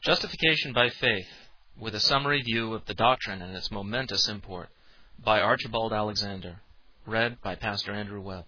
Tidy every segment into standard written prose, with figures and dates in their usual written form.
Justification by Faith, with a summary view of the doctrine and its momentous import, by Archibald Alexander, read by Pastor Andrew Webb.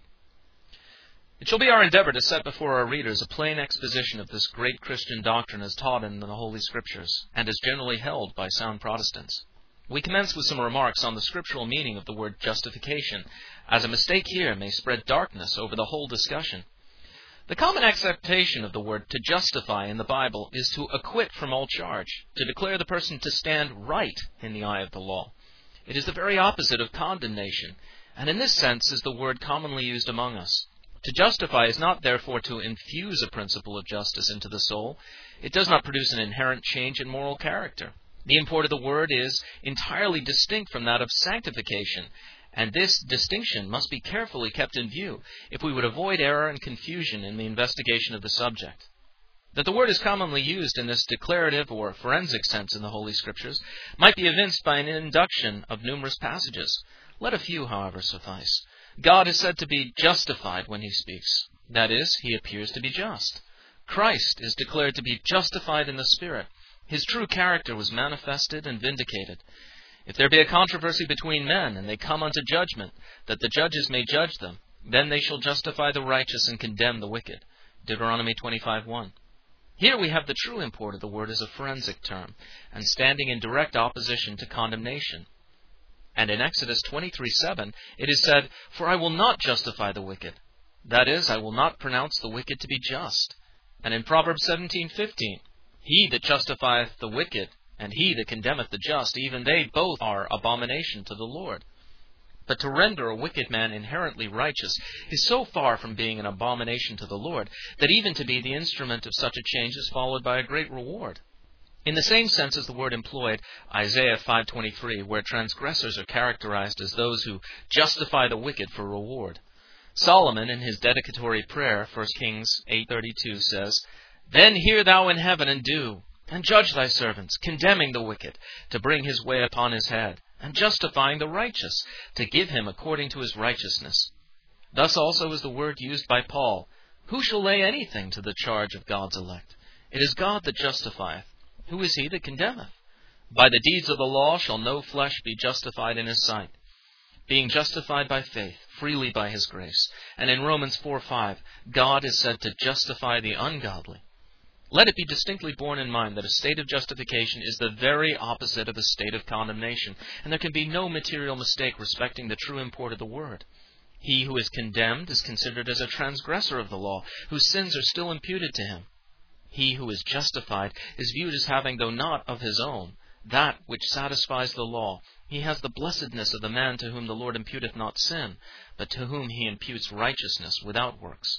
It shall be our endeavor to set before our readers a plain exposition of this great Christian doctrine as taught in the Holy Scriptures, and as generally held by sound Protestants. We commence with some remarks on the scriptural meaning of the word justification, as a mistake here may spread darkness over the whole discussion. The common acceptation of the word to justify in the Bible is to acquit from all charge, to declare the person to stand right in the eye of the law. It is the very opposite of condemnation, and in this sense is the word commonly used among us. To justify is not therefore to infuse a principle of justice into the soul. It does not produce an inherent change in moral character. The import of the word is entirely distinct from that of sanctification, and this distinction must be carefully kept in view if we would avoid error and confusion in the investigation of the subject. That the word is commonly used in this declarative or forensic sense in the Holy Scriptures might be evinced by an induction of numerous passages. Let a few, however, suffice. God is said to be justified when He speaks. That is, He appears to be just. Christ is declared to be justified in the Spirit. His true character was manifested and vindicated. If there be a controversy between men, and they come unto judgment, that the judges may judge them, then they shall justify the righteous and condemn the wicked. Deuteronomy 25:1. Here we have the true import of the word as a forensic term, and standing in direct opposition to condemnation. And in Exodus 23:7, it is said, "For I will not justify the wicked." That is, I will not pronounce the wicked to be just. And in Proverbs 17:15, "He that justifieth the wicked, and he that condemneth the just, even they both are abomination to the Lord." But to render a wicked man inherently righteous is so far from being an abomination to the Lord, that even to be the instrument of such a change is followed by a great reward. In the same sense as the word employed, Isaiah 5:23, where transgressors are characterized as those who justify the wicked for reward. Solomon, in his dedicatory prayer, 1 Kings 8:32, says, "Then hear thou in heaven and do, and judge thy servants, condemning the wicked, to bring his way upon his head, and justifying the righteous, to give him according to his righteousness." Thus also is the word used by Paul, "Who shall lay anything to the charge of God's elect? It is God that justifieth. Who is he that condemneth? By the deeds of the law shall no flesh be justified in his sight, being justified by faith, freely by his grace." And in Romans 4:5, God is said to justify the ungodly. Let it be distinctly borne in mind that a state of justification is the very opposite of a state of condemnation, and there can be no material mistake respecting the true import of the word. He who is condemned is considered as a transgressor of the law, whose sins are still imputed to him. He who is justified is viewed as having, though not of his own, that which satisfies the law. He has the blessedness of the man to whom the Lord imputeth not sin, but to whom He imputes righteousness without works.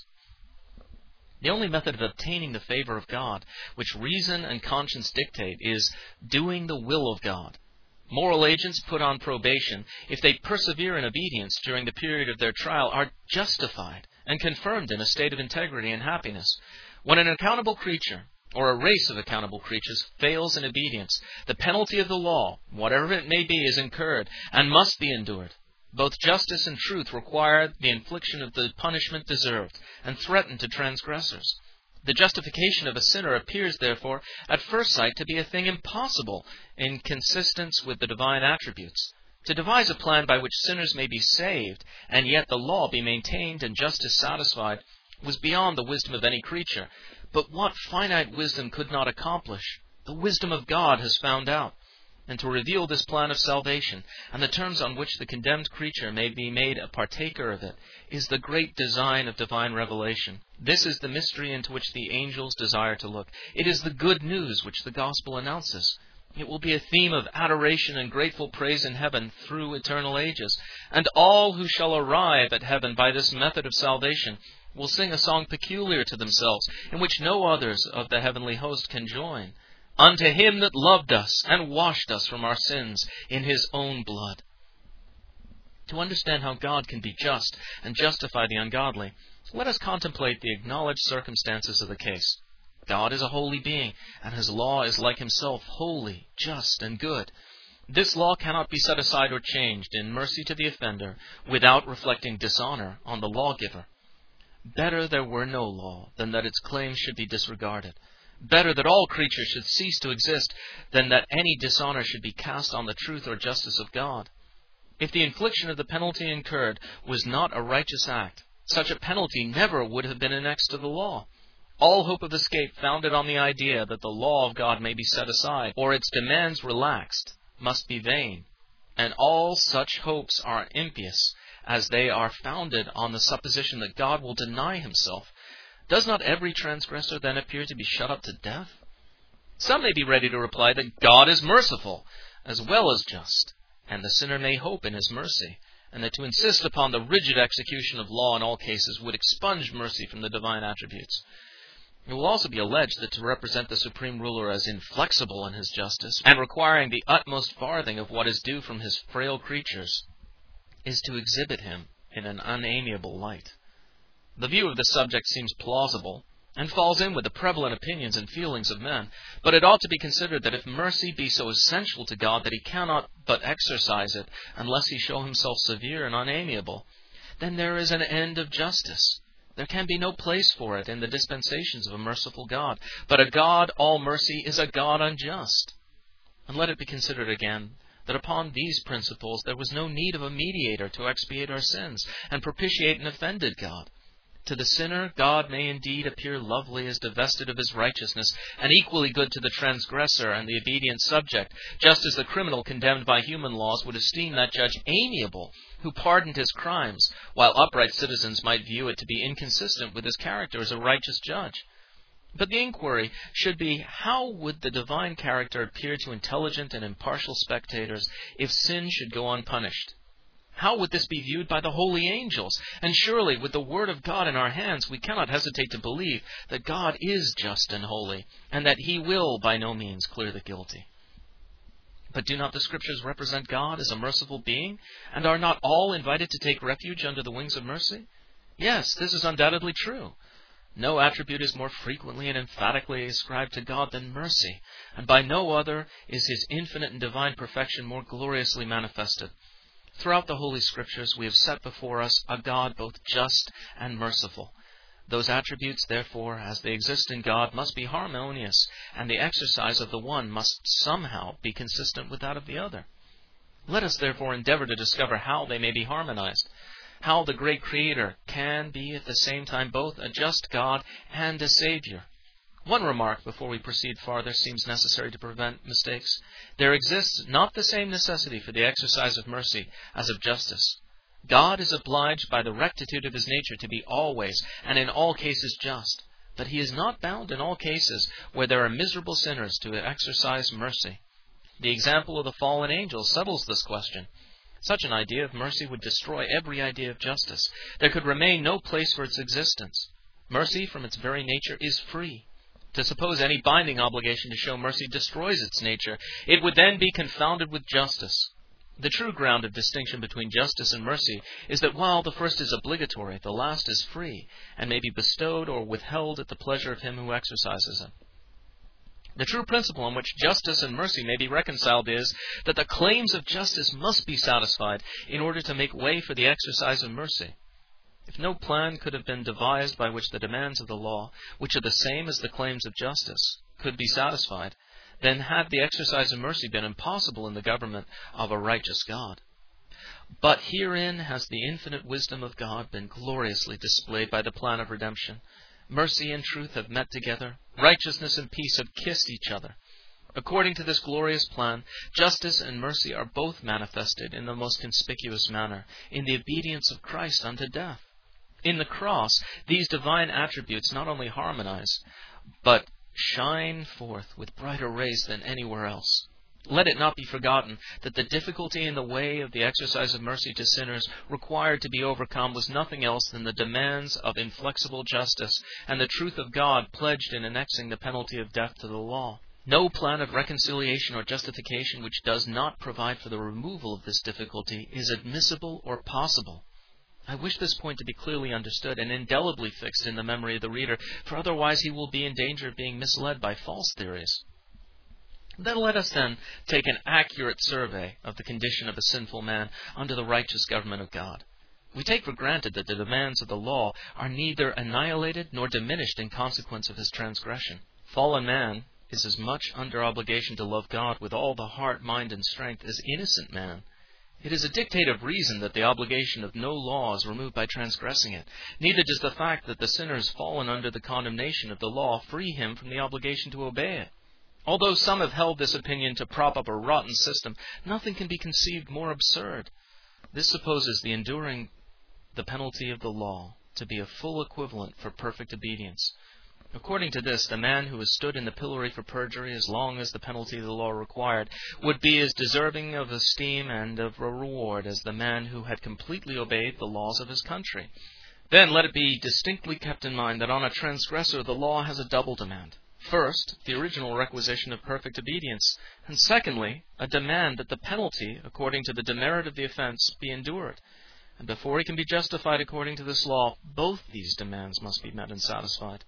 The only method of obtaining the favor of God, which reason and conscience dictate, is doing the will of God. Moral agents put on probation, if they persevere in obedience during the period of their trial, are justified and confirmed in a state of integrity and happiness. When an accountable creature, or a race of accountable creatures, fails in obedience, the penalty of the law, whatever it may be, is incurred and must be endured. Both justice and truth require the infliction of the punishment deserved, and threaten to transgressors. The justification of a sinner appears, therefore, at first sight to be a thing impossible in consistence with the divine attributes. To devise a plan by which sinners may be saved, and yet the law be maintained and justice satisfied, was beyond the wisdom of any creature. But what finite wisdom could not accomplish, the wisdom of God has found out. And to reveal this plan of salvation, and the terms on which the condemned creature may be made a partaker of it, is the great design of divine revelation. This is the mystery into which the angels desire to look. It is the good news which the gospel announces. It will be a theme of adoration and grateful praise in heaven through eternal ages. And all who shall arrive at heaven by this method of salvation will sing a song peculiar to themselves, in which no others of the heavenly host can join. "Unto Him that loved us and washed us from our sins in His own blood." To understand how God can be just and justify the ungodly, let us contemplate the acknowledged circumstances of the case. God is a holy being, and His law is like Himself, holy, just, and good. This law cannot be set aside or changed in mercy to the offender without reflecting dishonor on the lawgiver. Better there were no law than that its claims should be disregarded. Better that all creatures should cease to exist than that any dishonor should be cast on the truth or justice of God. If the infliction of the penalty incurred was not a righteous act, such a penalty never would have been annexed to the law. All hope of escape founded on the idea that the law of God may be set aside, or its demands relaxed, must be vain. And all such hopes are impious, as they are founded on the supposition that God will deny himself. Does not every transgressor then appear to be shut up to death? Some may be ready to reply that God is merciful, as well as just, and the sinner may hope in his mercy, and that to insist upon the rigid execution of law in all cases would expunge mercy from the divine attributes. It will also be alleged that to represent the supreme ruler as inflexible in his justice, and requiring the utmost farthing of what is due from his frail creatures, is to exhibit him in an unamiable light. The view of the subject seems plausible, and falls in with the prevalent opinions and feelings of men, but it ought to be considered that if mercy be so essential to God that he cannot but exercise it unless he show himself severe and unamiable, then there is an end of justice. There can be no place for it in the dispensations of a merciful God. But a God all mercy is a God unjust. And let it be considered again that upon these principles there was no need of a mediator to expiate our sins and propitiate an offended God. To the sinner, God may indeed appear lovely as divested of his righteousness, and equally good to the transgressor and the obedient subject, just as the criminal condemned by human laws would esteem that judge amiable who pardoned his crimes, while upright citizens might view it to be inconsistent with his character as a righteous judge. But the inquiry should be, how would the divine character appear to intelligent and impartial spectators if sin should go unpunished? How would this be viewed by the holy angels? And surely, with the Word of God in our hands, we cannot hesitate to believe that God is just and holy, and that he will by no means clear the guilty. But do not the Scriptures represent God as a merciful being, and are not all invited to take refuge under the wings of mercy? Yes, this is undoubtedly true. No attribute is more frequently and emphatically ascribed to God than mercy, and by no other is his infinite and divine perfection more gloriously manifested. Throughout the Holy Scriptures we have set before us a God both just and merciful. Those attributes, therefore, as they exist in God, must be harmonious, and the exercise of the one must somehow be consistent with that of the other. Let us therefore endeavor to discover how they may be harmonized, how the great Creator can be at the same time both a just God and a Savior. One remark before we proceed farther seems necessary to prevent mistakes. There exists not the same necessity for the exercise of mercy as of justice. God is obliged by the rectitude of his nature to be always and in all cases just, but he is not bound in all cases where there are miserable sinners to exercise mercy. The example of the fallen angels settles this question. Such an idea of mercy would destroy every idea of justice. There could remain no place for its existence. Mercy, from its very nature, is free. To suppose any binding obligation to show mercy destroys its nature, it would then be confounded with justice. The true ground of distinction between justice and mercy is that while the first is obligatory, the last is free, and may be bestowed or withheld at the pleasure of him who exercises it. The true principle on which justice and mercy may be reconciled is that the claims of justice must be satisfied in order to make way for the exercise of mercy. If no plan could have been devised by which the demands of the law, which are the same as the claims of justice, could be satisfied, then had the exercise of mercy been impossible in the government of a righteous God. But herein has the infinite wisdom of God been gloriously displayed by the plan of redemption. Mercy and truth have met together. Righteousness and peace have kissed each other. According to this glorious plan, justice and mercy are both manifested in the most conspicuous manner, in the obedience of Christ unto death. In the cross, these divine attributes not only harmonize, but shine forth with brighter rays than anywhere else. Let it not be forgotten that the difficulty in the way of the exercise of mercy to sinners required to be overcome was nothing else than the demands of inflexible justice and the truth of God pledged in annexing the penalty of death to the law. No plan of reconciliation or justification which does not provide for the removal of this difficulty is admissible or possible. I wish this point to be clearly understood and indelibly fixed in the memory of the reader, for otherwise he will be in danger of being misled by false theories. Let us then take an accurate survey of the condition of a sinful man under the righteous government of God. We take for granted that the demands of the law are neither annihilated nor diminished in consequence of his transgression. Fallen man is as much under obligation to love God with all the heart, mind, and strength as innocent man. It is a dictate of reason that the obligation of no law is removed by transgressing it. Neither does the fact that the sinner has fallen under the condemnation of the law free him from the obligation to obey it. Although some have held this opinion to prop up a rotten system, nothing can be conceived more absurd. This supposes the enduring the penalty of the law to be a full equivalent for perfect obedience. According to this, the man who has stood in the pillory for perjury as long as the penalty of the law required would be as deserving of esteem and of a reward as the man who had completely obeyed the laws of his country. Then let it be distinctly kept in mind that on a transgressor the law has a double demand. First, the original requisition of perfect obedience, and secondly, a demand that the penalty, according to the demerit of the offense, be endured. And before he can be justified according to this law, both these demands must be met and satisfied.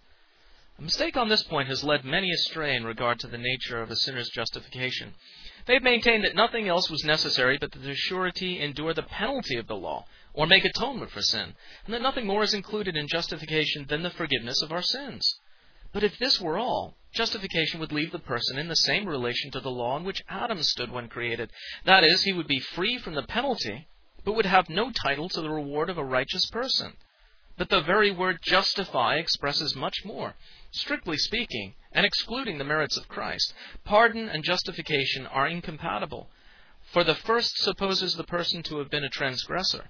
A mistake on this point has led many astray in regard to the nature of a sinner's justification. They have maintained that nothing else was necessary but that the surety endure the penalty of the law, or make atonement for sin, and that nothing more is included in justification than the forgiveness of our sins. But if this were all, justification would leave the person in the same relation to the law in which Adam stood when created. That is, he would be free from the penalty, but would have no title to the reward of a righteous person. But the very word justify expresses much more. Strictly speaking, and excluding the merits of Christ, pardon and justification are incompatible. For the first supposes the person to have been a transgressor,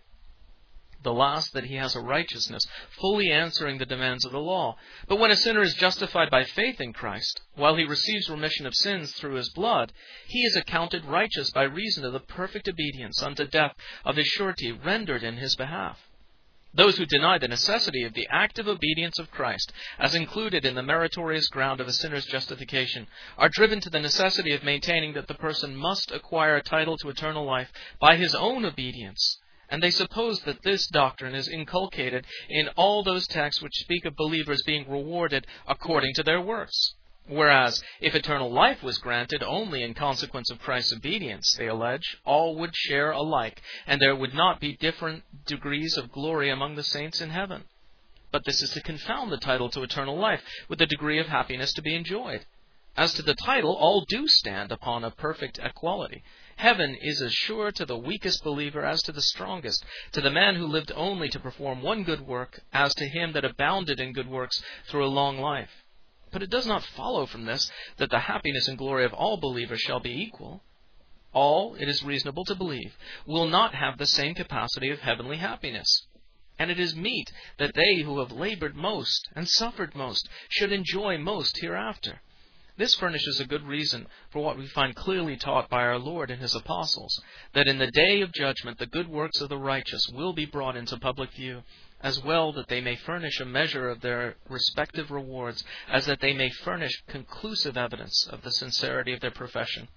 the last that he has a righteousness, fully answering the demands of the law. But when a sinner is justified by faith in Christ, while he receives remission of sins through his blood, he is accounted righteous by reason of the perfect obedience unto death of his surety rendered in his behalf. Those who deny the necessity of the active obedience of Christ, as included in the meritorious ground of a sinner's justification, are driven to the necessity of maintaining that the person must acquire a title to eternal life by his own obedience. And they suppose that this doctrine is inculcated in all those texts which speak of believers being rewarded according to their works. Whereas, if eternal life was granted only in consequence of Christ's obedience, they allege, all would share alike, and there would not be different degrees of glory among the saints in heaven. But this is to confound the title to eternal life with the degree of happiness to be enjoyed. As to the title, all do stand upon a perfect equality. Heaven is as sure to the weakest believer as to the strongest, to the man who lived only to perform one good work, as to him that abounded in good works through a long life. But it does not follow from this that the happiness and glory of all believers shall be equal. All, it is reasonable to believe, will not have the same capacity of heavenly happiness. And it is meet that they who have labored most and suffered most should enjoy most hereafter. This furnishes a good reason for what we find clearly taught by our Lord and His apostles, that in the day of judgment the good works of the righteous will be brought into public view, as well that they may furnish a measure of their respective rewards, as that they may furnish conclusive evidence of the sincerity of their profession.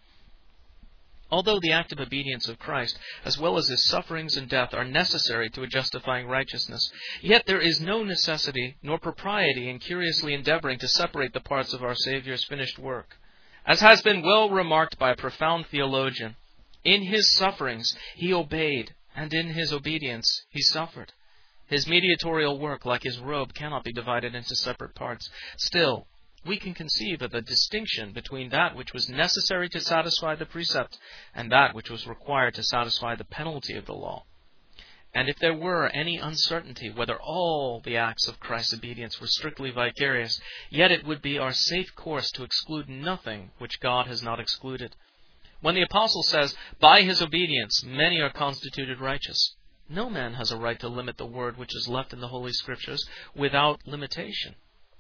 Although the active obedience of Christ, as well as His sufferings and death, are necessary to a justifying righteousness, yet there is no necessity nor propriety in curiously endeavoring to separate the parts of our Saviour's finished work. As has been well remarked by a profound theologian, in His sufferings He obeyed, and in His obedience He suffered. His mediatorial work, like His robe, cannot be divided into separate parts. Still, we can conceive of a distinction between that which was necessary to satisfy the precept and that which was required to satisfy the penalty of the law. And if there were any uncertainty whether all the acts of Christ's obedience were strictly vicarious, yet it would be our safe course to exclude nothing which God has not excluded. When the Apostle says, "By his obedience many are constituted righteous," no man has a right to limit the word which is left in the Holy Scriptures without limitation.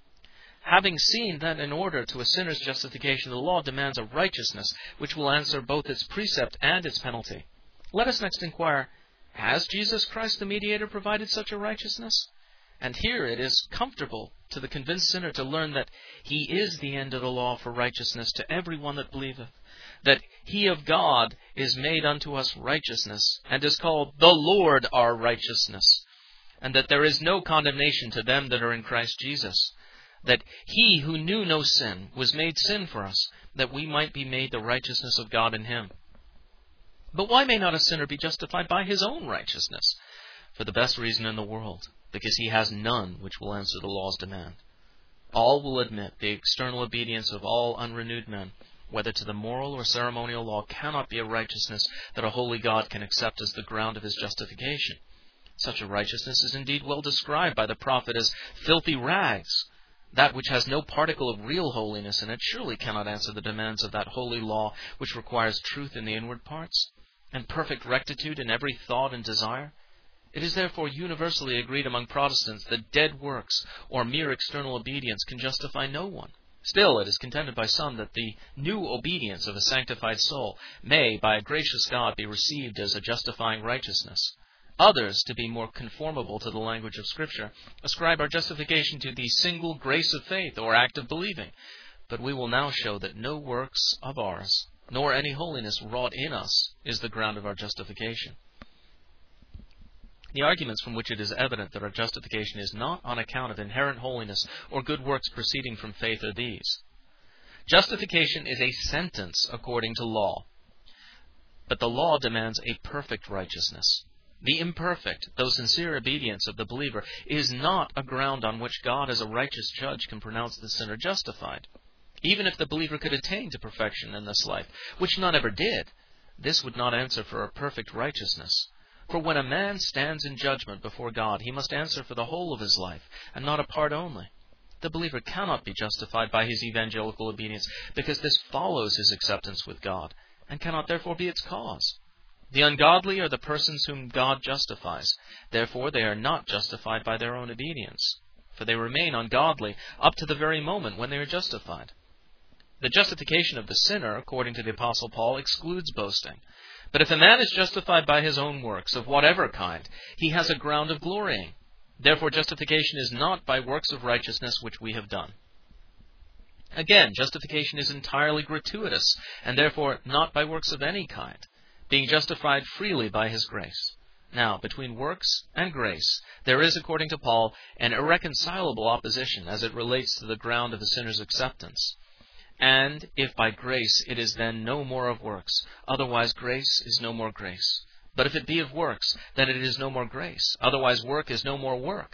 Having seen that in order to a sinner's justification the law demands a righteousness which will answer both its precept and its penalty, let us next inquire, has Jesus Christ the mediator provided such a righteousness? And here it is comfortable to the convinced sinner to learn that He is the end of the law for righteousness to every one that believeth, that He of God is made unto us righteousness, and is called the Lord our righteousness, and that there is no condemnation to them that are in Christ Jesus, that He who knew no sin was made sin for us, that we might be made the righteousness of God in Him. But why may not a sinner be justified by his own righteousness? For the best reason in the world, because he has none which will answer the law's demand. All will admit the external obedience of all unrenewed men, whether to the moral or ceremonial law, cannot be a righteousness that a holy God can accept as the ground of his justification. Such a righteousness is indeed well described by the prophet as filthy rags. That which has no particle of real holiness in it surely cannot answer the demands of that holy law which requires truth in the inward parts, and perfect rectitude in every thought and desire. It is therefore universally agreed among Protestants that dead works or mere external obedience can justify no one. Still, it is contended by some that the new obedience of a sanctified soul may, by a gracious God, be received as a justifying righteousness. Others, to be more conformable to the language of Scripture, ascribe our justification to the single grace of faith or act of believing. But we will now show that no works of ours, nor any holiness wrought in us, is the ground of our justification. The arguments from which it is evident that our justification is not on account of inherent holiness or good works proceeding from faith are these. Justification is a sentence according to law, but the law demands a perfect righteousness. The imperfect, though sincere obedience of the believer is not a ground on which God as a righteous judge can pronounce the sinner justified. Even if the believer could attain to perfection in this life, which none ever did, this would not answer for a perfect righteousness. For when a man stands in judgment before God, he must answer for the whole of his life, and not a part only. The believer cannot be justified by his evangelical obedience, because this follows his acceptance with God, and cannot therefore be its cause. The ungodly are the persons whom God justifies. Therefore they are not justified by their own obedience, for they remain ungodly up to the very moment when they are justified. The justification of the sinner, according to the Apostle Paul, excludes boasting. But if a man is justified by his own works, of whatever kind, he has a ground of glorying. Therefore justification is not by works of righteousness which we have done. Again, justification is entirely gratuitous, and therefore not by works of any kind, being justified freely by his grace. Now, between works and grace, there is, according to Paul, an irreconcilable opposition as it relates to the ground of a sinner's acceptance. And if by grace it is then no more of works, otherwise grace is no more grace. But if it be of works, then it is no more grace, otherwise work is no more work.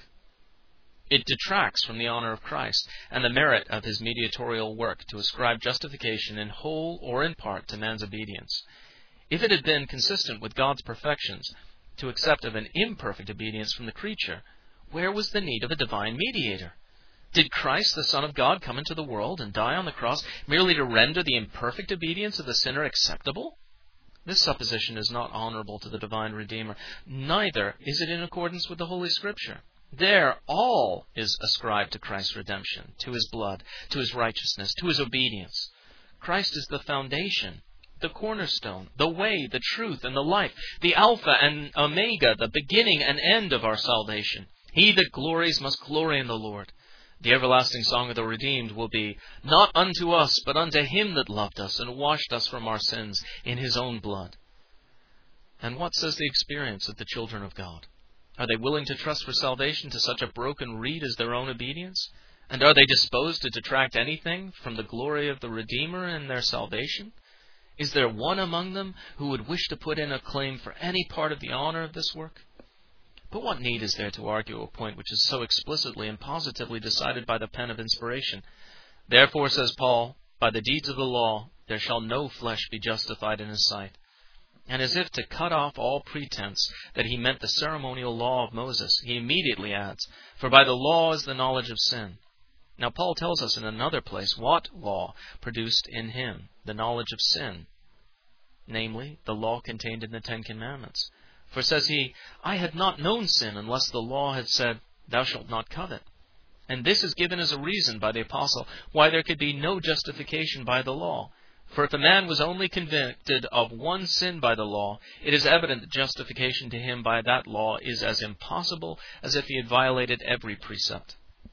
It detracts from the honor of Christ and the merit of his mediatorial work to ascribe justification in whole or in part to man's obedience. If it had been consistent with God's perfections to accept of an imperfect obedience from the creature, where was the need of a divine mediator? Did Christ, the Son of God, come into the world and die on the cross merely to render the imperfect obedience of the sinner acceptable? This supposition is not honorable to the divine Redeemer, neither is it in accordance with the Holy Scripture. There all is ascribed to Christ's redemption, to his blood, to his righteousness, to his obedience. Christ is the foundation, the cornerstone, the way, the truth, and the life, the Alpha and Omega, the beginning and end of our salvation. He that glories must glory in the Lord. The everlasting song of the redeemed will be, not unto us, but unto him that loved us and washed us from our sins in his own blood. And what says the experience of the children of God? Are they willing to trust for salvation to such a broken reed as their own obedience? And are they disposed to detract anything from the glory of the Redeemer in their salvation? Is there one among them who would wish to put in a claim for any part of the honor of this work? But what need is there to argue a point which is so explicitly and positively decided by the pen of inspiration? Therefore, says Paul, by the deeds of the law there shall no flesh be justified in his sight. And as if to cut off all pretense that he meant the ceremonial law of Moses, he immediately adds, for by the law is the knowledge of sin. Now Paul tells us in another place what law produced in him the knowledge of sin, namely, the law contained in the Ten Commandments. For, says he, I had not known sin unless the law had said, thou shalt not covet. And this is given as a reason by the apostle why there could be no justification by the law. For if a man was only convicted of one sin by the law, it is evident that justification to him by that law is as impossible as if he had violated every precept.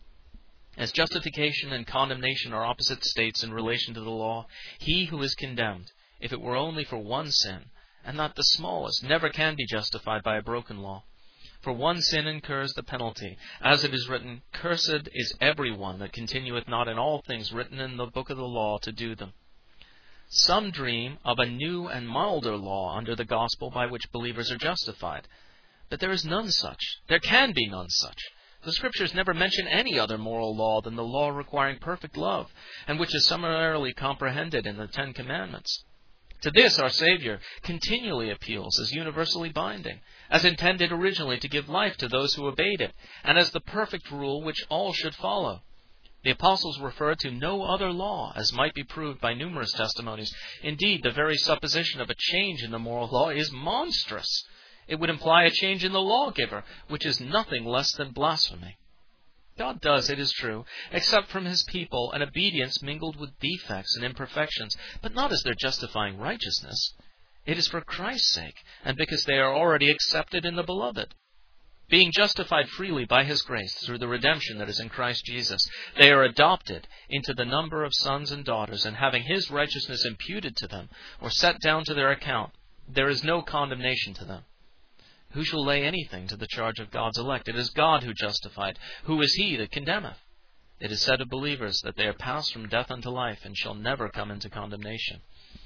As justification and condemnation are opposite states in relation to the law, he who is condemned, if it were only for one sin, and not the smallest, never can be justified by a broken law. For one sin incurs the penalty, as it is written, cursed is every one that continueth not in all things written in the book of the law to do them. Some dream of a new and milder law under the gospel by which believers are justified. But there is none such. There can be none such. The Scriptures never mention any other moral law than the law requiring perfect love, and which is summarily comprehended in the Ten Commandments. To this our Savior continually appeals as universally binding, as intended originally to give life to those who obeyed it, and as the perfect rule which all should follow. The apostles refer to no other law, as might be proved by numerous testimonies. Indeed, the very supposition of a change in the moral law is monstrous. It would imply a change in the lawgiver, which is nothing less than blasphemy. God does, it is true, accept from His people an obedience mingled with defects and imperfections, but not as their justifying righteousness. It is for Christ's sake, and because they are already accepted in the Beloved. Being justified freely by His grace through the redemption that is in Christ Jesus, they are adopted into the number of sons and daughters, and having His righteousness imputed to them, or set down to their account, there is no condemnation to them. Who shall lay anything to the charge of God's elect? It is God who justified. Who is he that condemneth? It is said of believers that they are passed from death unto life, and shall never come into condemnation.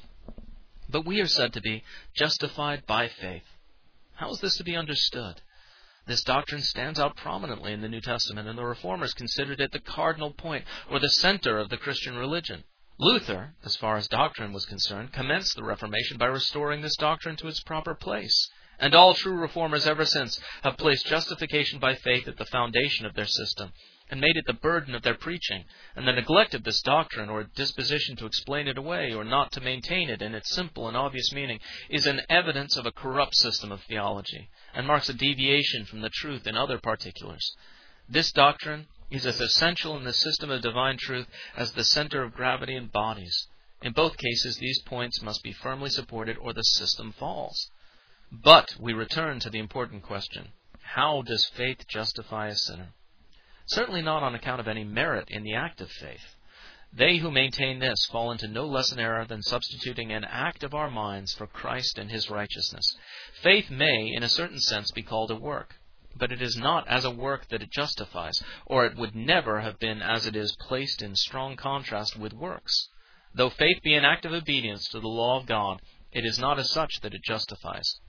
But we are said to be justified by faith. How is this to be understood? This doctrine stands out prominently in the New Testament, and the Reformers considered it the cardinal point, or the center of the Christian religion. Luther, as far as doctrine was concerned, commenced the Reformation by restoring this doctrine to its proper place. And all true reformers ever since have placed justification by faith at the foundation of their system, and made it the burden of their preaching, and the neglect of this doctrine, or disposition to explain it away, or not to maintain it in its simple and obvious meaning, is an evidence of a corrupt system of theology, and marks a deviation from the truth in other particulars. This doctrine is as essential in the system of divine truth as the center of gravity in bodies. In both cases, these points must be firmly supported, or the system falls. But we return to the important question: how does faith justify a sinner? Certainly not on account of any merit in the act of faith. They who maintain this fall into no less an error than substituting an act of our minds for Christ and His righteousness. Faith may, in a certain sense, be called a work, but it is not as a work that it justifies, or it would never have been as it is placed in strong contrast with works. Though faith be an act of obedience to the law of God, it is not as such that it justifies.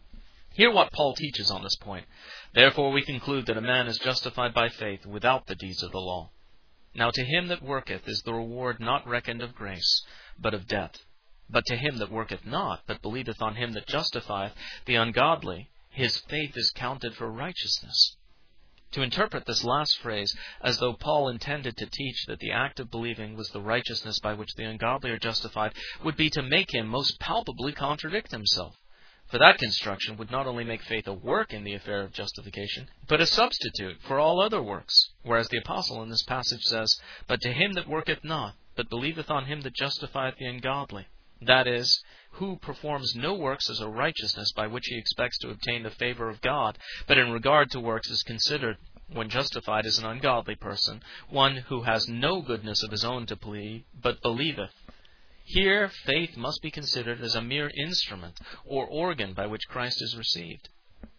Hear what Paul teaches on this point. Therefore we conclude that a man is justified by faith without the deeds of the law. Now to him that worketh is the reward not reckoned of grace, but of debt. But to him that worketh not, but believeth on Him that justifieth the ungodly, his faith is counted for righteousness. To interpret this last phrase as though Paul intended to teach that the act of believing was the righteousness by which the ungodly are justified would be to make him most palpably contradict himself. For that construction would not only make faith a work in the affair of justification, but a substitute for all other works. Whereas the apostle in this passage says, "But to him that worketh not, but believeth on Him that justifieth the ungodly," that is, who performs no works as a righteousness by which he expects to obtain the favor of God, but in regard to works is considered, when justified, as an ungodly person, one who has no goodness of his own to plead, but believeth. Here, faith must be considered as a mere instrument or organ by which Christ is received.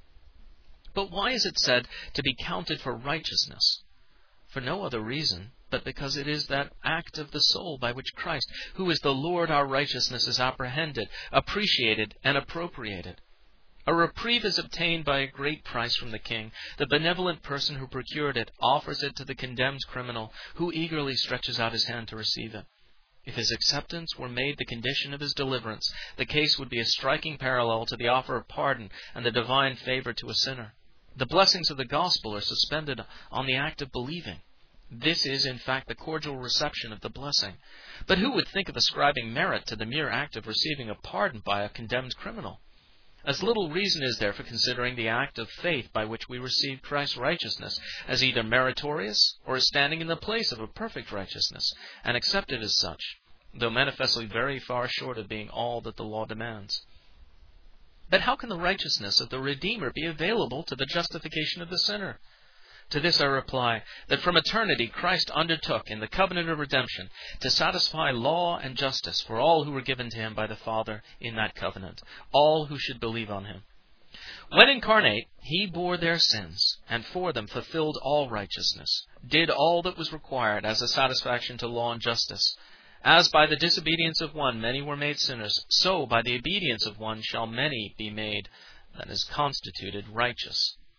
But why is it said to be counted for righteousness? For no other reason, but because it is that act of the soul by which Christ, who is the Lord our righteousness, is apprehended, appreciated, and appropriated. A reprieve is obtained by a great price from the king. The benevolent person who procured it offers it to the condemned criminal, who eagerly stretches out his hand to receive it. If his acceptance were made the condition of his deliverance, the case would be a striking parallel to the offer of pardon and the divine favor to a sinner. The blessings of the gospel are suspended on the act of believing. This is, in fact, the cordial reception of the blessing. But who would think of ascribing merit to the mere act of receiving a pardon by a condemned criminal? As little reason is there for considering the act of faith by which we receive Christ's righteousness as either meritorious or as standing in the place of a perfect righteousness, and accepted as such, though manifestly very far short of being all that the law demands. But how can the righteousness of the Redeemer be available to the justification of the sinner? To this I reply that from eternity Christ undertook in the covenant of redemption to satisfy law and justice for all who were given to Him by the Father in that covenant, all who should believe on Him. When incarnate, He bore their sins, and for them fulfilled all righteousness, did all that was required as a satisfaction to law and justice. As by the disobedience of one many were made sinners, so by the obedience of one shall many be made, that is constituted, righteous.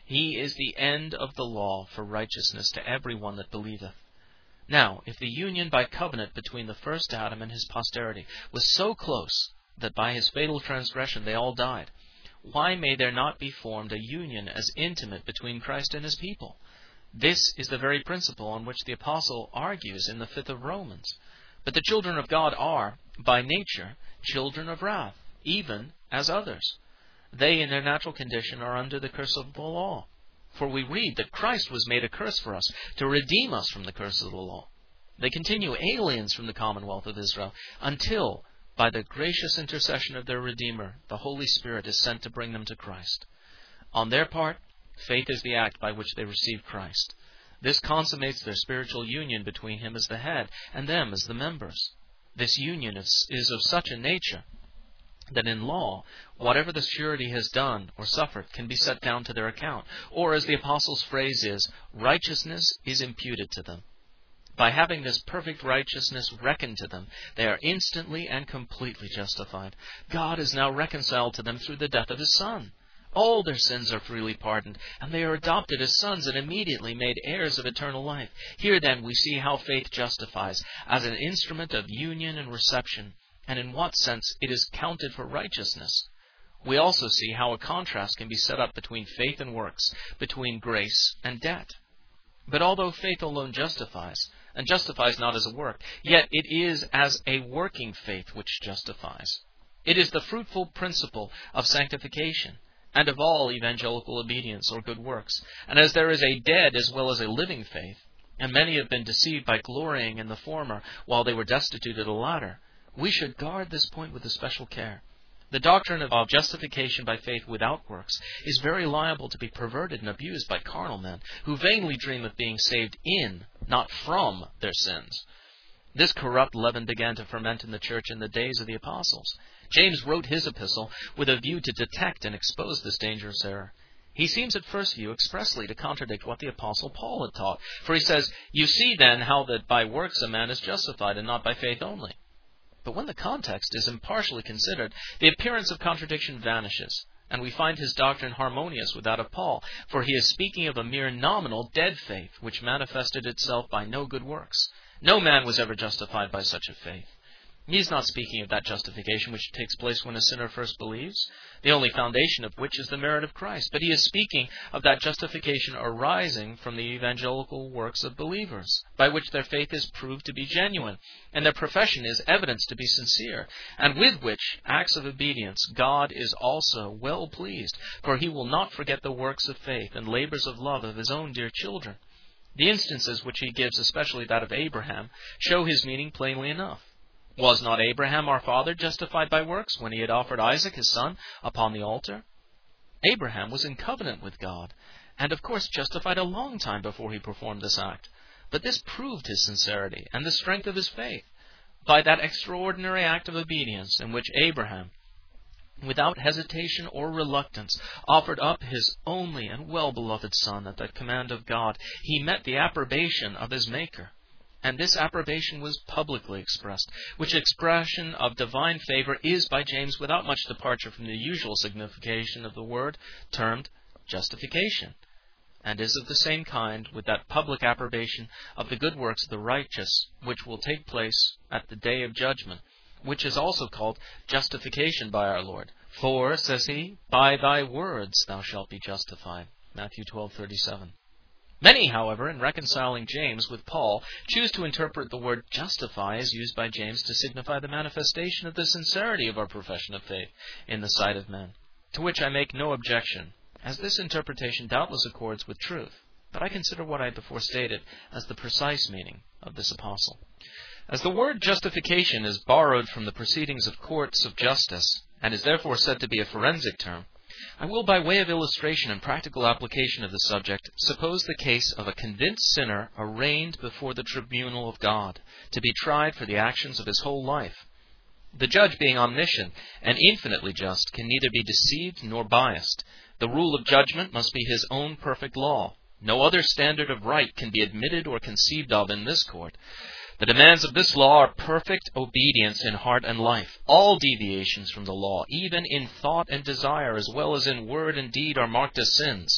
He is the end of the law for righteousness to every one that believeth. Now, if the union by covenant between the first Adam and his posterity was so close that by his fatal transgression they all died, why may there not be formed a union as intimate between Christ and his people? This is the very principle on which the apostle argues in the 5th of Romans. But the children of God are, by nature, children of wrath, even as others. They in their natural condition are under the curse of the law. For we read that Christ was made a curse for us, to redeem us from the curse of the law. They continue aliens from the commonwealth of Israel, until, by the gracious intercession of their Redeemer, the Holy Spirit is sent to bring them to Christ. On their part, faith is the act by which they receive Christ. This consummates their spiritual union between him as the head, and them as the members. This union is of such a nature that in law, whatever the surety has done or suffered can be set down to their account, or as the apostle's phrase is, righteousness is imputed to them. By having this perfect righteousness reckoned to them, they are instantly and completely justified. God is now reconciled to them through the death of his Son. All their sins are freely pardoned, and they are adopted as sons and immediately made heirs of eternal life. Here then we see how faith justifies, as an instrument of union and reception, and in what sense it is counted for righteousness. We also see how a contrast can be set up between faith and works, between grace and debt. But although faith alone justifies, and justifies not as a work, yet it is as a working faith which justifies. It is the fruitful principle of sanctification, and of all evangelical obedience or good works. And as there is a dead as well as a living faith, and many have been deceived by glorying in the former while they were destitute of the latter, we should guard this point with especial care. The doctrine of justification by faith without works is very liable to be perverted and abused by carnal men, who vainly dream of being saved in, not from, their sins. This corrupt leaven began to ferment in the church in the days of the apostles. James wrote his epistle with a view to detect and expose this dangerous error. He seems at first view expressly to contradict what the apostle Paul had taught, for he says, "You see then how that by works a man is justified, and not by faith only." But when the context is impartially considered, the appearance of contradiction vanishes, and we find his doctrine harmonious with that of Paul, for he is speaking of a mere nominal dead faith, which manifested itself by no good works. No man was ever justified by such a faith. He is not speaking of that justification which takes place when a sinner first believes, the only foundation of which is the merit of Christ, but he is speaking of that justification arising from the evangelical works of believers, by which their faith is proved to be genuine, and their profession is evidenced to be sincere, and with which acts of obedience God is also well pleased, for he will not forget the works of faith and labors of love of his own dear children. The instances which he gives, especially that of Abraham, show his meaning plainly enough. Was not Abraham our father justified by works when he had offered Isaac his son upon the altar? Abraham was in covenant with God, and of course justified a long time before he performed this act. But this proved his sincerity and the strength of his faith by that extraordinary act of obedience in which Abraham, without hesitation or reluctance, offered up his only and well-beloved son at the command of God. He met the approbation of his Maker. And this approbation was publicly expressed, which expression of divine favor is by James without much departure from the usual signification of the word, termed justification, and is of the same kind with that public approbation of the good works of the righteous, which will take place at the day of judgment, which is also called justification by our Lord. For, says he, by thy words thou shalt be justified. Matthew 12:37. Many, however, in reconciling James with Paul, choose to interpret the word justify as used by James to signify the manifestation of the sincerity of our profession of faith in the sight of men, to which I make no objection, as this interpretation doubtless accords with truth, but I consider what I before stated as the precise meaning of this apostle. As the word justification is borrowed from the proceedings of courts of justice, and is therefore said to be a forensic term, I will, by way of illustration and practical application of the subject, suppose the case of a convinced sinner arraigned before the tribunal of God, to be tried for the actions of his whole life. The judge, being omniscient and infinitely just, can neither be deceived nor biased. The rule of judgment must be his own perfect law. No other standard of right can be admitted or conceived of in this court. The demands of this law are perfect obedience in heart and life. All deviations from the law, even in thought and desire, as well as in word and deed, are marked as sins.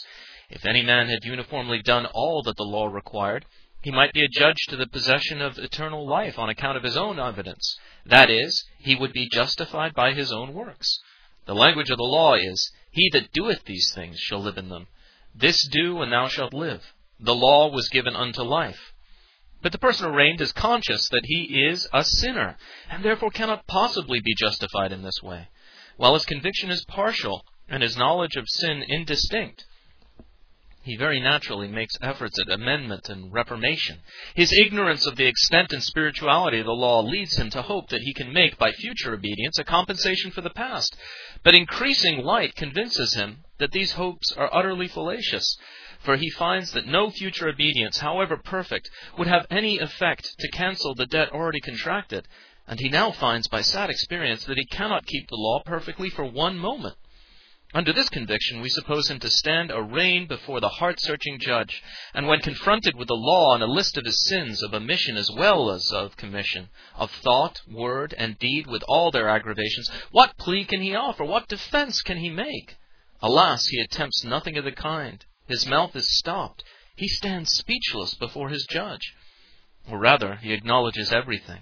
If any man had uniformly done all that the law required, he might be adjudged to the possession of eternal life on account of his own evidence. That is, he would be justified by his own works. The language of the law is, "He that doeth these things shall live in them. This do, and thou shalt live." The law was given unto life. But the person arraigned is conscious that he is a sinner, and therefore cannot possibly be justified in this way, while his conviction is partial and his knowledge of sin indistinct. He very naturally makes efforts at amendment and reformation. His ignorance of the extent and spirituality of the law leads him to hope that he can make, by future obedience, a compensation for the past. But increasing light convinces him that these hopes are utterly fallacious, for he finds that no future obedience, however perfect, would have any effect to cancel the debt already contracted, and he now finds by sad experience that he cannot keep the law perfectly for one moment. Under this conviction, we suppose him to stand arraigned before the heart-searching judge, and when confronted with the law and a list of his sins of omission as well as of commission, of thought, word, and deed with all their aggravations, what plea can he offer? What defense can he make? Alas, he attempts nothing of the kind. His mouth is stopped. He stands speechless before his judge. Or rather, he acknowledges everything.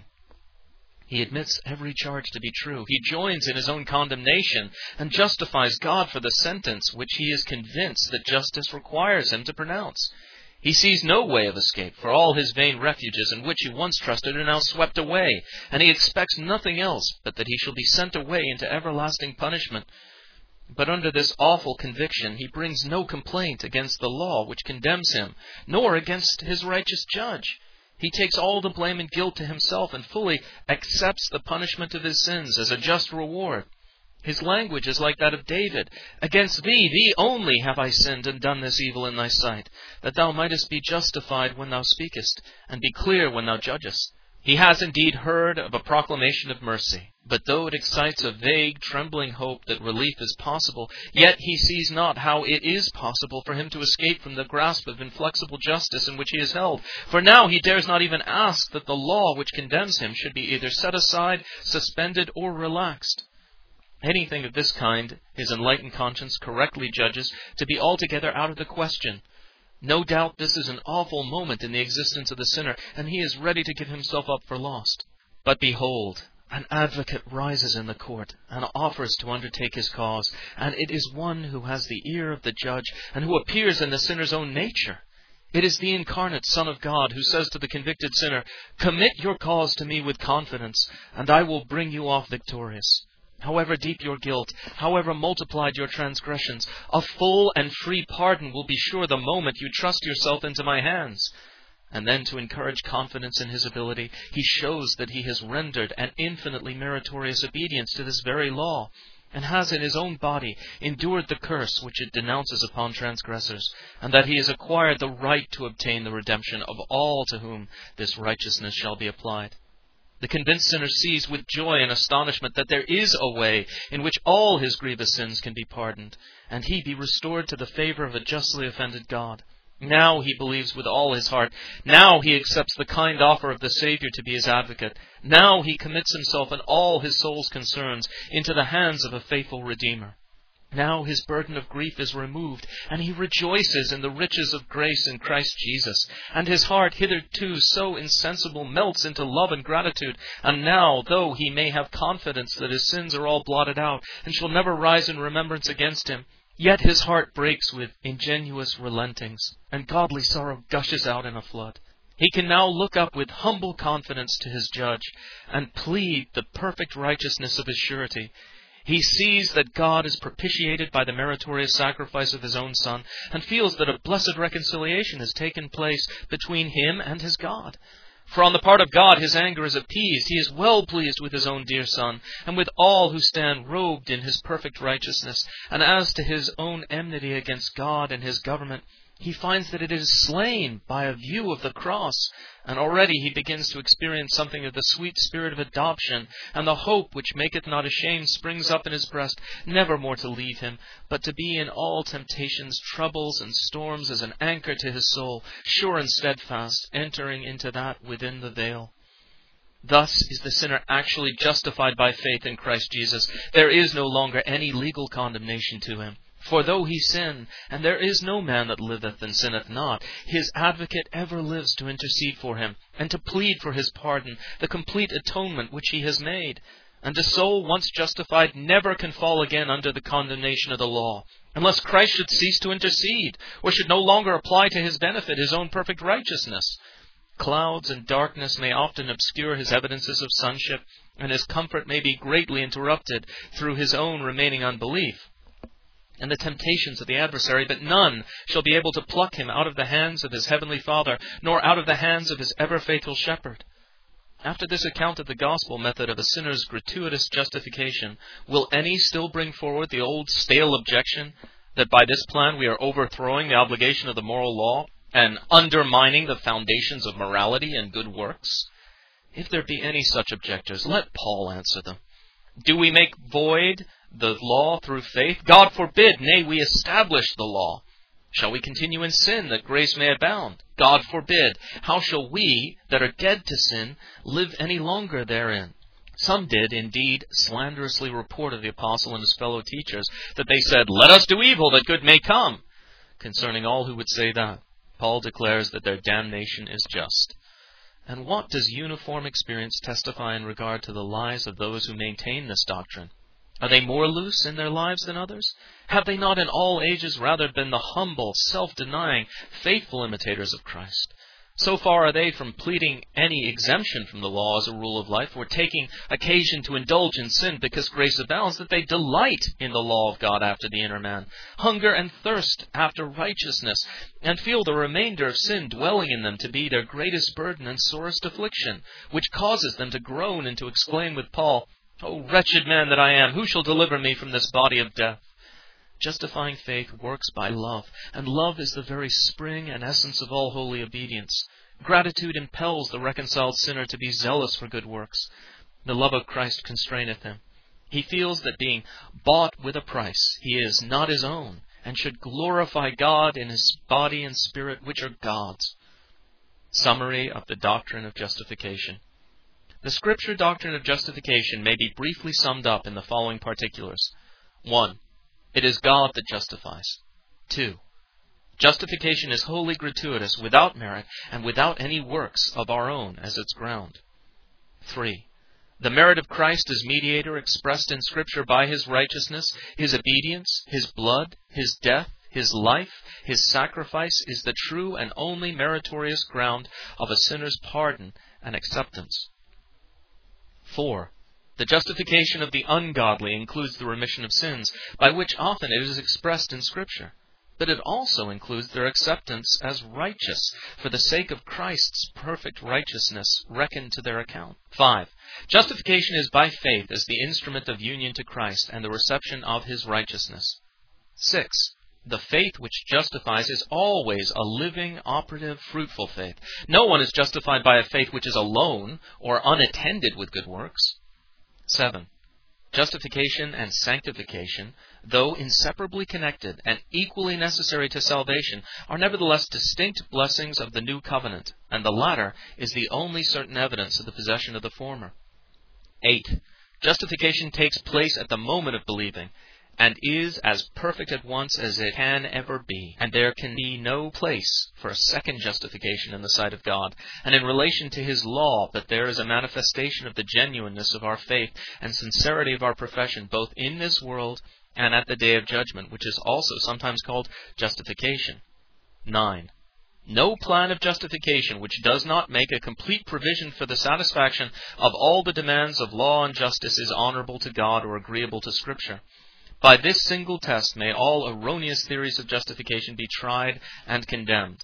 He admits every charge to be true. He joins in his own condemnation and justifies God for the sentence which he is convinced that justice requires him to pronounce. He sees no way of escape, for all his vain refuges in which he once trusted are now swept away, and he expects nothing else but that he shall be sent away into everlasting punishment. But under this awful conviction he brings no complaint against the law which condemns him, nor against his righteous judge. He takes all the blame and guilt to himself and fully accepts the punishment of his sins as a just reward. His language is like that of David. "Against thee only have I sinned and done this evil in thy sight, that thou mightest be justified when thou speakest, and be clear when thou judgest." He has indeed heard of a proclamation of mercy, but though it excites a vague, trembling hope that relief is possible, yet he sees not how it is possible for him to escape from the grasp of inflexible justice in which he is held. For now he dares not even ask that the law which condemns him should be either set aside, suspended, or relaxed. Anything of this kind his enlightened conscience correctly judges to be altogether out of the question. No doubt this is an awful moment in the existence of the sinner, and he is ready to give himself up for lost. But behold, an advocate rises in the court and offers to undertake his cause, and it is one who has the ear of the judge and who appears in the sinner's own nature. It is the incarnate Son of God who says to the convicted sinner, "Commit your cause to me with confidence, and I will bring you off victorious. However deep your guilt, however multiplied your transgressions, a full and free pardon will be sure the moment you trust yourself into my hands." And then, to encourage confidence in his ability, he shows that he has rendered an infinitely meritorious obedience to this very law, and has in his own body endured the curse which it denounces upon transgressors, and that he has acquired the right to obtain the redemption of all to whom this righteousness shall be applied. The convinced sinner sees with joy and astonishment that there is a way in which all his grievous sins can be pardoned, and he be restored to the favor of a justly offended God. Now he believes with all his heart. Now he accepts the kind offer of the Savior to be his advocate. Now he commits himself and all his soul's concerns into the hands of a faithful Redeemer. Now his burden of grief is removed, and he rejoices in the riches of grace in Christ Jesus. And his heart, hitherto so insensible, melts into love and gratitude. And now, though he may have confidence that his sins are all blotted out, and shall never rise in remembrance against him, yet his heart breaks with ingenuous relentings, and godly sorrow gushes out in a flood. He can now look up with humble confidence to his judge, and plead the perfect righteousness of his surety. He sees that God is propitiated by the meritorious sacrifice of his own Son, and feels that a blessed reconciliation has taken place between him and his God. For on the part of God his anger is appeased. He is well pleased with his own dear Son, and with all who stand robed in his perfect righteousness. And as to his own enmity against God and his government, he finds that it is slain by a view of the cross, and already he begins to experience something of the sweet spirit of adoption, and the hope which maketh not ashamed springs up in his breast, never more to leave him, but to be in all temptations, troubles, and storms as an anchor to his soul, sure and steadfast, entering into that within the veil. Thus is the sinner actually justified by faith in Christ Jesus. There is no longer any legal condemnation to him. For though he sin, and there is no man that liveth and sinneth not, his advocate ever lives to intercede for him, and to plead for his pardon, the complete atonement which he has made. And the soul once justified never can fall again under the condemnation of the law, unless Christ should cease to intercede, or should no longer apply to his benefit his own perfect righteousness. Clouds and darkness may often obscure his evidences of sonship, and his comfort may be greatly interrupted through his own remaining unbelief and the temptations of the adversary, but none shall be able to pluck him out of the hands of his heavenly Father, nor out of the hands of his ever-faithful shepherd. After this account of the gospel method of a sinner's gratuitous justification, will any still bring forward the old stale objection that by this plan we are overthrowing the obligation of the moral law and undermining the foundations of morality and good works? If there be any such objectors, let Paul answer them. Do we make void the law through faith? God forbid, nay, we establish the law. Shall we continue in sin that grace may abound? God forbid. How shall we, that are dead to sin, live any longer therein? Some did, indeed, slanderously report of the apostle and his fellow teachers, that they said, Let us do evil, that good may come. Concerning all who would say that, Paul declares that their damnation is just. And what does uniform experience testify in regard to the lives of those who maintain this doctrine? Are they more loose in their lives than others? Have they not in all ages rather been the humble, self-denying, faithful imitators of Christ? So far are they from pleading any exemption from the law as a rule of life, or taking occasion to indulge in sin because grace abounds, that they delight in the law of God after the inner man, hunger and thirst after righteousness, and feel the remainder of sin dwelling in them to be their greatest burden and sorest affliction, which causes them to groan and to exclaim with Paul, O wretched man that I am, who shall deliver me from this body of death? Justifying faith works by love, and love is the very spring and essence of all holy obedience. Gratitude impels the reconciled sinner to be zealous for good works. The love of Christ constraineth him. He feels that being bought with a price, he is not his own, and should glorify God in his body and spirit, which are God's. Summary of the doctrine of justification. The Scripture doctrine of justification may be briefly summed up in the following particulars. 1. It is God that justifies. 2. Justification is wholly gratuitous, without merit, and without any works of our own as its ground. 3. The merit of Christ as mediator, expressed in Scripture by his righteousness, his obedience, his blood, his death, his life, his sacrifice, is the true and only meritorious ground of a sinner's pardon and acceptance. 4. The justification of the ungodly includes the remission of sins, by which often it is expressed in Scripture. But it also includes their acceptance as righteous, for the sake of Christ's perfect righteousness reckoned to their account. 5. Justification is by faith as the instrument of union to Christ and the reception of his righteousness. 6. The faith which justifies is always a living, operative, fruitful faith. No one is justified by a faith which is alone or unattended with good works. 7. Justification and sanctification, though inseparably connected and equally necessary to salvation, are nevertheless distinct blessings of the new covenant, and the latter is the only certain evidence of the possession of the former. 8. Justification takes place at the moment of believing, and is as perfect at once as it can ever be, and there can be no place for a second justification in the sight of God, and in relation to his law, but there is a manifestation of the genuineness of our faith and sincerity of our profession, both in this world and at the day of judgment, which is also sometimes called justification. 9. No plan of justification which does not make a complete provision for the satisfaction of all the demands of law and justice is honorable to God or agreeable to Scripture. By this single test may all erroneous theories of justification be tried and condemned.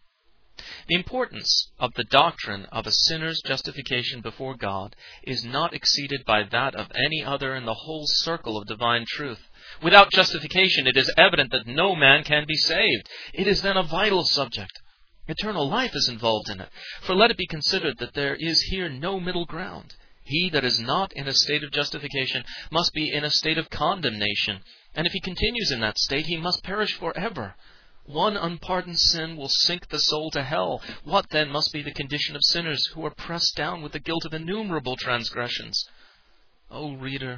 The importance of the doctrine of a sinner's justification before God is not exceeded by that of any other in the whole circle of divine truth. Without justification, it is evident that no man can be saved. It is then a vital subject. Eternal life is involved in it. For let it be considered that there is here no middle ground. He that is not in a state of justification must be in a state of condemnation, and if he continues in that state, he must perish forever. One unpardoned sin will sink the soul to hell. What then must be the condition of sinners who are pressed down with the guilt of innumerable transgressions? O reader,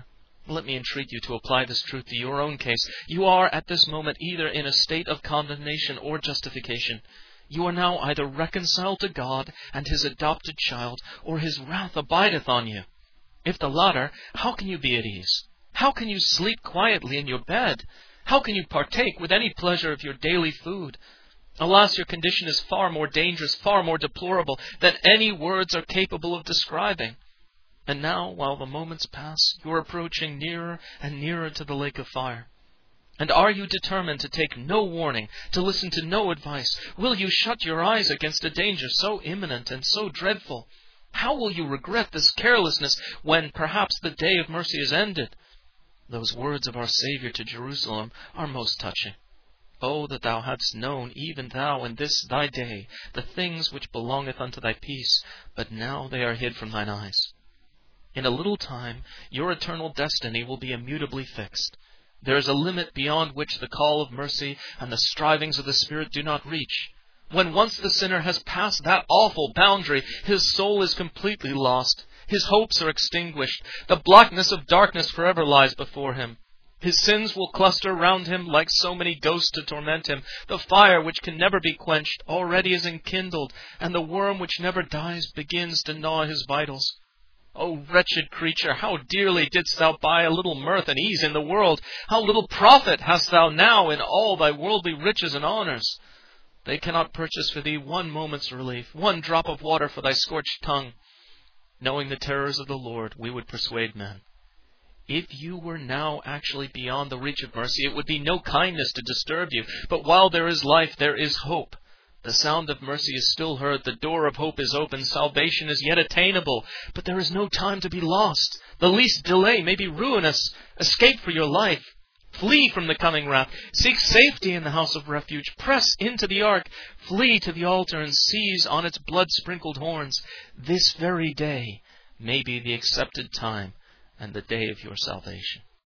Let me entreat you to apply this truth to your own case. You are at this moment either in a state of condemnation or justification. You are now either reconciled to God and His adopted child, or His wrath abideth on you. If the latter, how can you be at ease? How can you sleep quietly in your bed? How can you partake with any pleasure of your daily food? Alas, your condition is far more dangerous, far more deplorable than any words are capable of describing. And now, while the moments pass, you are approaching nearer and nearer to the lake of fire. And are you determined to take no warning, to listen to no advice? Will you shut your eyes against a danger so imminent and so dreadful? How will you regret this carelessness when perhaps the day of mercy is ended? Those words of our Savior to Jerusalem are most touching. Oh, that thou hadst known, even thou in this thy day, the things which belongeth unto thy peace, but now they are hid from thine eyes. In a little time, your eternal destiny will be immutably fixed. There is a limit beyond which the call of mercy and the strivings of the Spirit do not reach. When once the sinner has passed that awful boundary, his soul is completely lost. His hopes are extinguished. The blackness of darkness forever lies before him. His sins will cluster round him like so many ghosts to torment him. The fire which can never be quenched already is enkindled, and the worm which never dies begins to gnaw his vitals. O wretched creature, how dearly didst thou buy a little mirth and ease in the world! How little profit hast thou now in all thy worldly riches and honors! They cannot purchase for thee one moment's relief, one drop of water for thy scorched tongue. Knowing the terrors of the Lord, we would persuade men. If you were now actually beyond the reach of mercy, it would be no kindness to disturb you. But while there is life, there is hope. The sound of mercy is still heard. The door of hope is open. Salvation is yet attainable. But there is no time to be lost. The least delay may be ruinous. Escape for your life. Flee from the coming wrath. Seek safety in the house of refuge. Press into the ark. Flee to the altar and seize on its blood-sprinkled horns. This very day may be the accepted time and the day of your salvation.